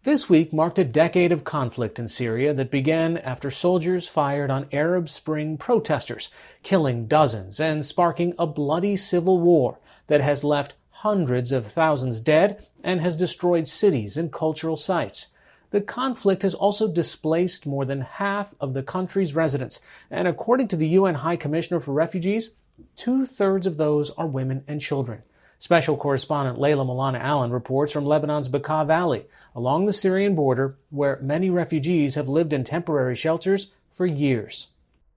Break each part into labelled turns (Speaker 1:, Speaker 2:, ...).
Speaker 1: This week marked a decade of conflict in Syria that began after soldiers fired on Arab Spring protesters, killing dozens and sparking a bloody civil war that has left hundreds of thousands dead and has destroyed cities and cultural sites. The conflict has also displaced more than half of the country's residents, and according to the UN High Commissioner for Refugees, 2/3 of those are women and children. Special correspondent Layla Milana Allen reports from Lebanon's Bekaa Valley, along the Syrian border, where many refugees have lived in temporary shelters for years.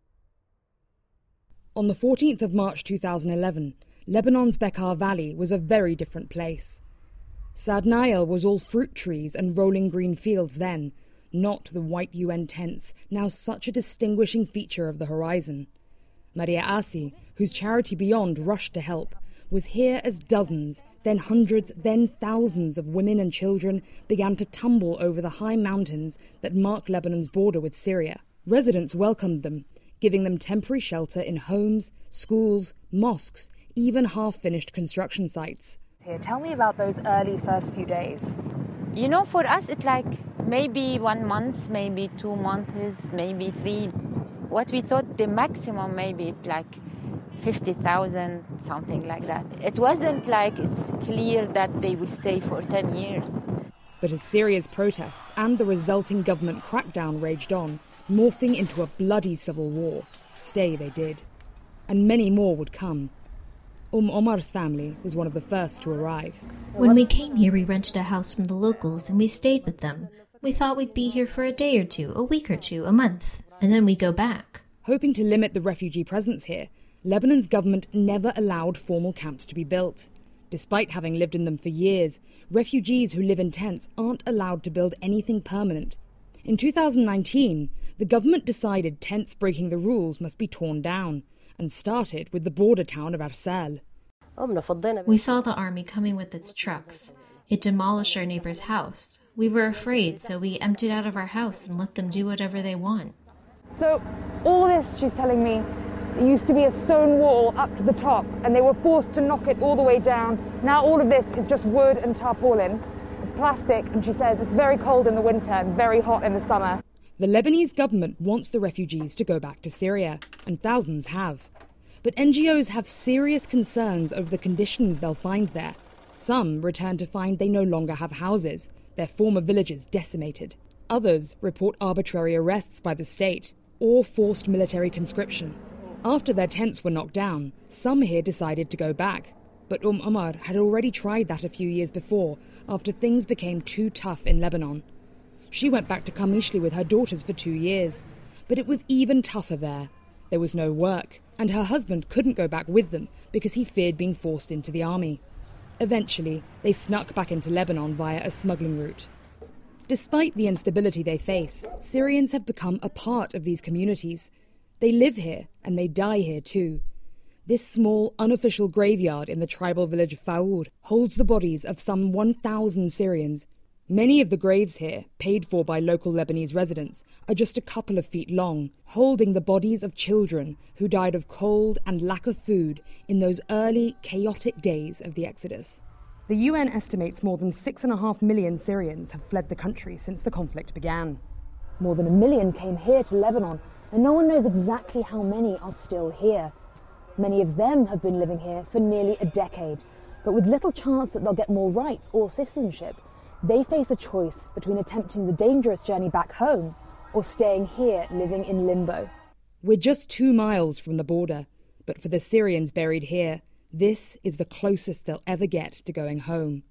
Speaker 2: On the 14th of March 2011, Lebanon's Bekaa Valley was a very different place. Sad Nail was all fruit trees and rolling green fields then, not the white UN tents, now such a distinguishing feature of the horizon. Maria Asi, whose charity Beyond rushed to help, was here as dozens, then hundreds, then thousands of women and children began to tumble over the high mountains that mark Lebanon's border with Syria. Residents welcomed them, giving them temporary shelter in homes, schools, mosques, even half-finished construction sites.
Speaker 3: Here, tell me about those early first few days.
Speaker 4: You know, for us, it's like maybe 1 month, maybe 2 months, maybe 3. What we thought the maximum, maybe it's like 50,000, something like that. It wasn't like it's clear that they will stay for 10 years.
Speaker 2: But as Syria's protests and the resulting government crackdown raged on, morphing into a bloody civil war, stay they did. And many more would come. Omar's family was one of the first to arrive.
Speaker 5: When we came here, we rented a house from the locals and we stayed with them. We thought we'd be here for a day or two, a week or two, a month, and then we go back.
Speaker 2: Hoping to limit the refugee presence here, Lebanon's government never allowed formal camps to be built. Despite having lived in them for years, refugees who live in tents aren't allowed to build anything permanent. In 2019, the government decided tents breaking the rules must be torn down, and started with the border town of Arsal.
Speaker 5: We saw the army coming with its trucks. It demolished our neighbor's house. We were afraid, so we emptied out of our house and let them do whatever they want.
Speaker 3: So all this, she's telling me, it used to be a stone wall up to the top, and they were forced to knock it all the way down. Now all of this is just wood and tarpaulin. It's plastic, and she says it's very cold in the winter and very hot in the summer.
Speaker 2: The Lebanese government wants the refugees to go back to Syria, and thousands have. But NGOs have serious concerns over the conditions they'll find there. Some return to find they no longer have houses, their former villages decimated. Others report arbitrary arrests by the state or forced military conscription. After their tents were knocked down, some here decided to go back. But Omar had already tried that a few years before, after things became too tough in Lebanon. She went back to Qamishli with her daughters for 2 years, but it was even tougher there. There was no work, and her husband couldn't go back with them because he feared being forced into the army. Eventually, they snuck back into Lebanon via a smuggling route. Despite the instability they face, Syrians have become a part of these communities. They live here, and they die here too. This small, unofficial graveyard in the tribal village of Faour holds the bodies of some 1,000 Syrians. Many of the graves here, paid for by local Lebanese residents, are just a couple of feet long, holding the bodies of children who died of cold and lack of food in those early, chaotic days of the Exodus. The UN estimates more than 6.5 million Syrians have fled the country since the conflict began.
Speaker 3: More than 1 million came here to Lebanon, and no one knows exactly how many are still here. Many of them have been living here for nearly a decade, but with little chance that they'll get more rights or citizenship. They face a choice between attempting the dangerous journey back home or staying here living in limbo.
Speaker 2: We're just 2 miles from the border, but for the Syrians buried here, this is the closest they'll ever get to going home.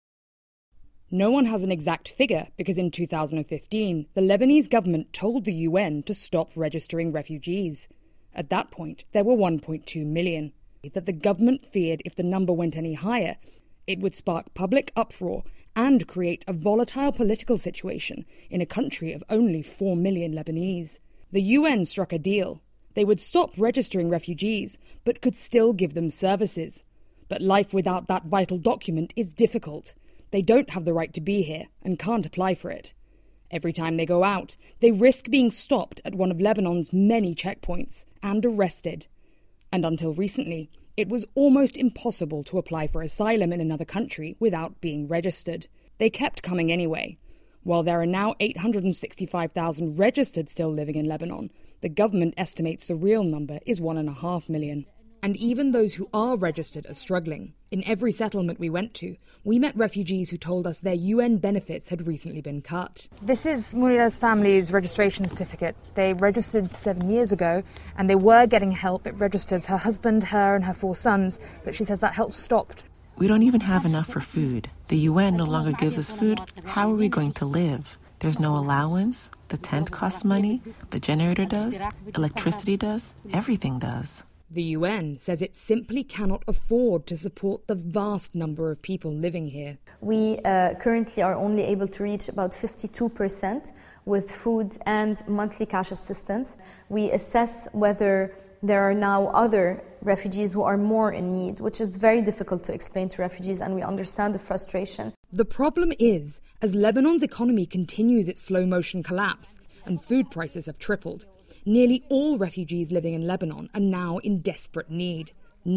Speaker 2: No one has an exact figure because in 2015, the Lebanese government told the UN to stop registering refugees. At that point, there were 1.2 million. That the government feared if the number went any higher, it would spark public uproar and create a volatile political situation in a country of only 4 million Lebanese. The UN struck a deal. They would stop registering refugees, but could still give them services. But life without that vital document is difficult. They don't have the right to be here and can't apply for it. Every time they go out, they risk being stopped at one of Lebanon's many checkpoints and arrested. And until recently, it was almost impossible to apply for asylum in another country without being registered. They kept coming anyway. While there are now 865,000 registered still living in Lebanon, the government estimates the real number is 1.5 million. And even those who are registered are struggling. In every settlement we went to, we met refugees who told us their UN benefits had recently been cut.
Speaker 3: This is Munira's family's registration certificate. They registered 7 years ago, and they were getting help. It registers her husband, her and her 4 sons, but she says that help stopped.
Speaker 6: We don't even have enough for food. The UN no longer gives us food. How are we going to live? There's no allowance. The tent costs money. The generator does. Electricity does. Everything does.
Speaker 2: The UN says it simply cannot afford to support the vast number of people living here.
Speaker 7: We currently are only able to reach about 52% with food and monthly cash assistance. We assess whether there are now other refugees who are more in need, which is very difficult to explain to refugees, and we understand the frustration.
Speaker 2: The problem is, as Lebanon's economy continues its slow-motion collapse and food prices have tripled, nearly all refugees living in Lebanon are now in desperate need.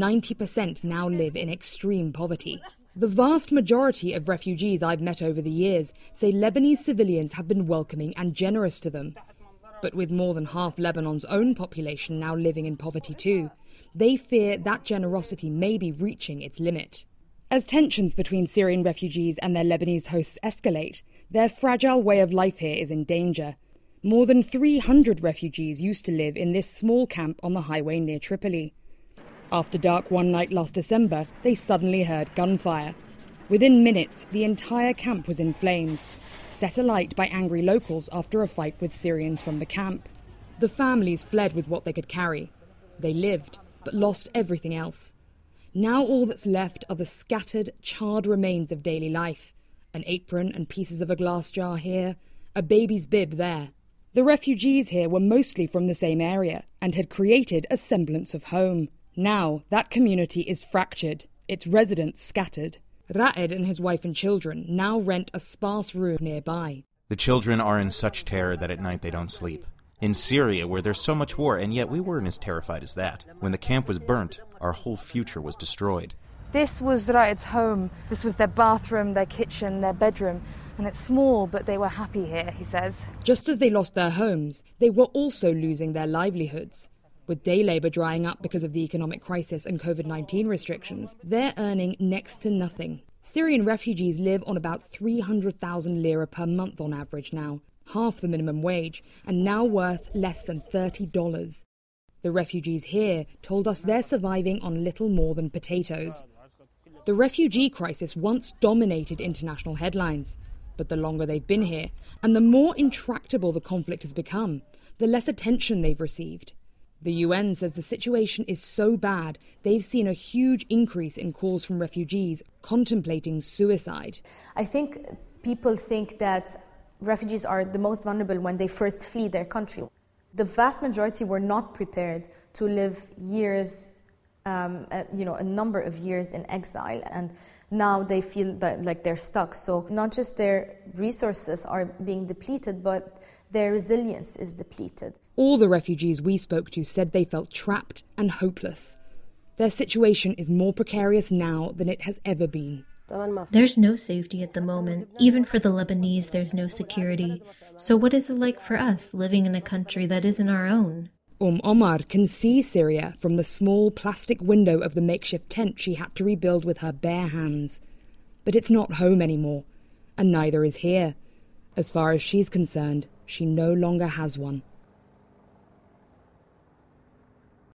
Speaker 2: 90% now live in extreme poverty. The vast majority of refugees I've met over the years say Lebanese civilians have been welcoming and generous to them. But with more than half Lebanon's own population now living in poverty too, they fear that generosity may be reaching its limit. As tensions between Syrian refugees and their Lebanese hosts escalate, their fragile way of life here is in danger. More than 300 refugees used to live in this small camp on the highway near Tripoli. After dark one night last December, they suddenly heard gunfire. Within minutes, the entire camp was in flames, set alight by angry locals after a fight with Syrians from the camp. The families fled with what they could carry. They lived, but lost everything else. Now all that's left are the scattered, charred remains of daily life. An apron and pieces of a glass jar here, a baby's bib there. The refugees here were mostly from the same area and had created a semblance of home. Now that community is fractured, its residents scattered. Ra'ed and his wife and children now rent a sparse room nearby.
Speaker 8: The children are in such terror that at night they don't sleep. In Syria, where there's so much war, and yet we weren't as terrified as that. When the camp was burnt, our whole future was destroyed.
Speaker 3: This was Ra'ed's home. This was their bathroom, their kitchen, their bedroom. And it's small, but they were happy here, he says.
Speaker 2: Just as they lost their homes, they were also losing their livelihoods. With day labour drying up because of the economic crisis and COVID-19 restrictions, they're earning next to nothing. Syrian refugees live on about 300,000 lira per month on average now, half the minimum wage, and now worth less than $30. The refugees here told us they're surviving on little more than potatoes. The refugee crisis once dominated international headlines, but the longer they've been here, and the more intractable the conflict has become, the less attention they've received. The UN says the situation is so bad, they've seen a huge increase in calls from refugees contemplating suicide.
Speaker 7: I think people think that refugees are the most vulnerable when they first flee their country. The vast majority were not prepared to live years, a number of years in exile, and now they feel like they're stuck. So not just their resources are being depleted, but their resilience is depleted.
Speaker 2: All the refugees we spoke to said they felt trapped and hopeless. Their situation is more precarious now than it has ever been.
Speaker 5: There's no safety at the moment. Even for the Lebanese, there's no security. So what is it like for us, living in a country that isn't our own?
Speaker 2: Omar can see Syria from the small plastic window of the makeshift tent she had to rebuild with her bare hands. But it's not home anymore, and neither is here. As far as she's concerned, she no longer has one.